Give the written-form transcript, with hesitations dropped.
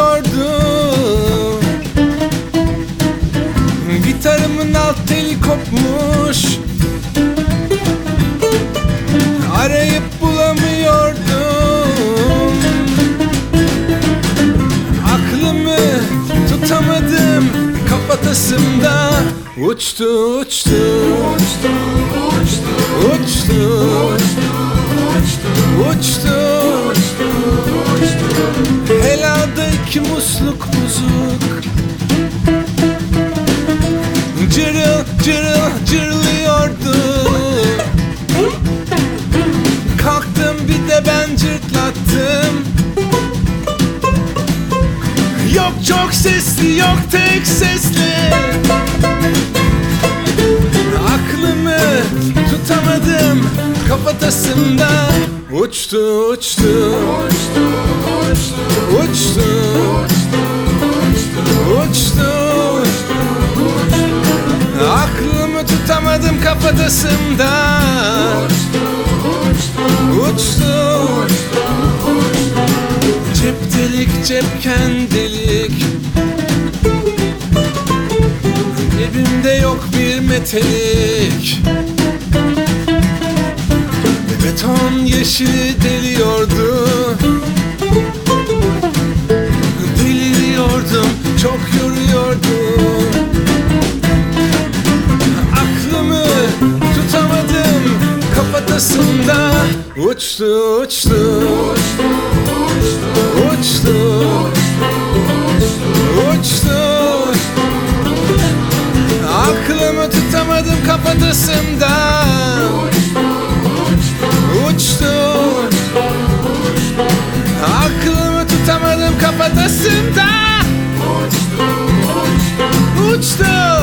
çalıyordum. Gitarımın alt teli kopmuş, arayıp bulamıyordum. Aklımı tutamadım, kafatasımda uçtu uçtu uçtu uçtu uçtu uçtu. Helada iki musluk bozuk, cırıl cırıl cırlıyordu. Kalktım bir de ben cırtlattım. Yok çok sesli, yok tek sesli. Aklımı tutamadım, kafatasımda uçtu uçtu uçtu uçtu. Aklımı tutamadım, kafatasımda uçtu. Cep delik, cepken delik, cebimde yok bir metelik. Beton yeşili deliyordu. Deliriyordum, çok yoruyordu. Aklımı tutamadım, kafatasımda uçtu uçtu uçtu uçtu. Aklımı tutamadım, kafatasımda uçtu. Aklımı tutamadım, kafatasımda uçtu.